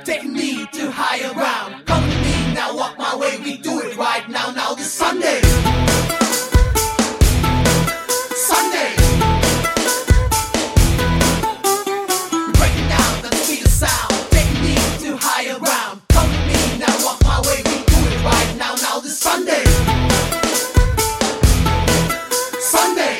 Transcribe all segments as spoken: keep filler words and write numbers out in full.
taking me to higher ground. Come with me now, walk my way, we do it right now, now this Sunday. Sunday. We're breaking down the speed of sound, taking me to higher ground. Come with me now, walk my way, we do it right now, now this Sunday. Sunday.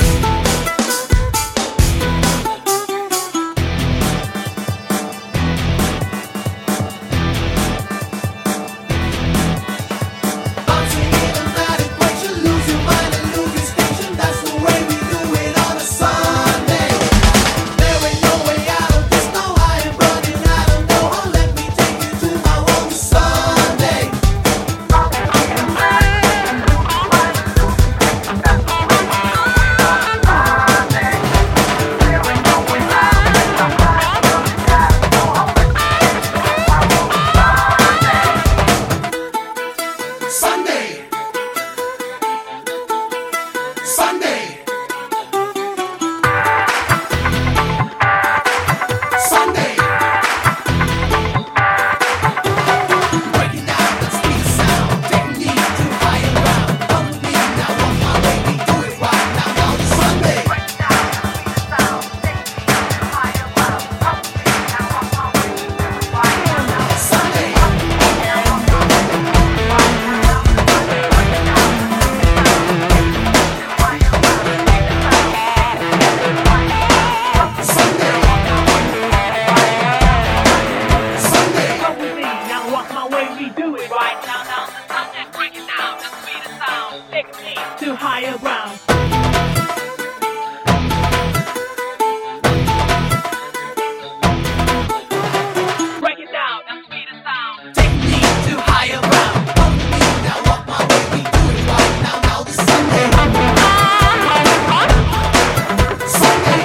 To higher ground. Break it down, the sweetest sound. Take me to higher ground. Come with me now, walk my way. We do it right now, now this Sunday. Sunday.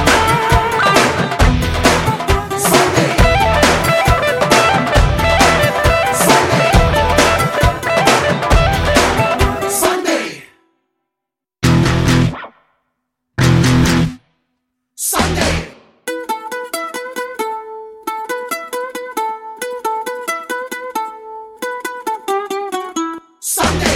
Sunday. Sunday.